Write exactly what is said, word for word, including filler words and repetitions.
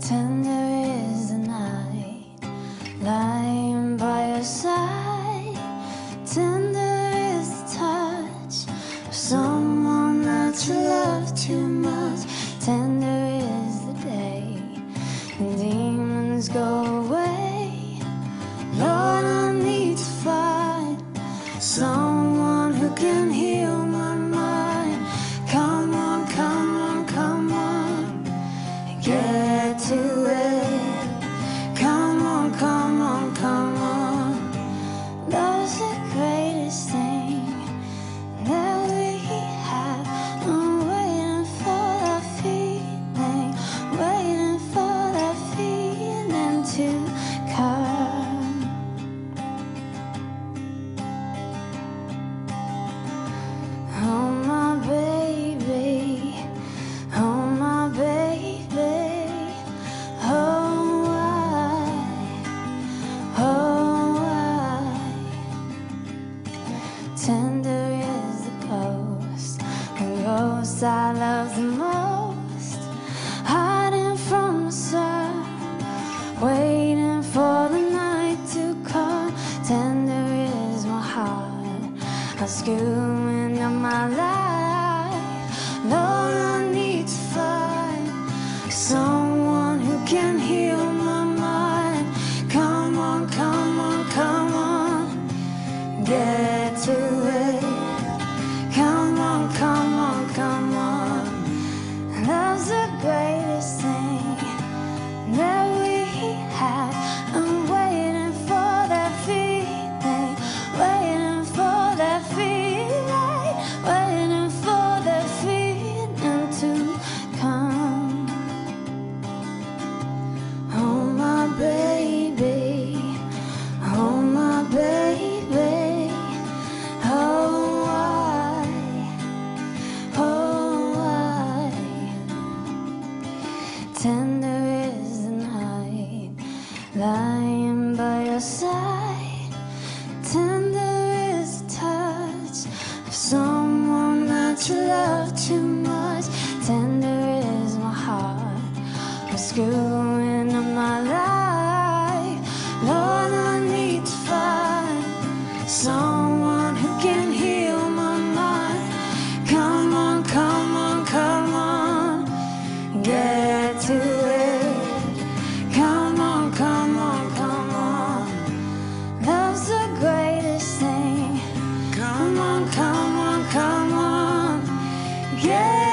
Tender is the night, lying by your side. Tender is the touch of someone that you love too much. Tender is the day when demons go away. Lord, I need to find someone who can heal my mind. Come on, come on, come on, and get to it. Come on, come on, come on. Love's the greatest thing that we have. I'm waiting for that feeling, waiting for that feeling to come. Oh my baby, oh my baby, oh I, oh I. Tender is the ghost, the ghost I love the most, hiding from the sun, waiting for the night to come. Tender is my heart, a skewing of my life. Lord, I need to find someone who can heal my mind. Come on, come on, come on, get to it. Come on, come on, come on. Love's the greatest thing that we have. I'm waiting for that feeling, waiting for that feeling, waiting for that feeling to come. Oh my baby, oh my baby, oh I, oh I. Tender is the night, lying by your side. Tender is the touch of someone that you love too much. Tender is my heart, a screwing of my life. Lord, I need to find someone who can heal my mind. Come on, come on, come on, get to it. Come on, come on, come on. Love's the greatest thing. Come on, come on, come on, get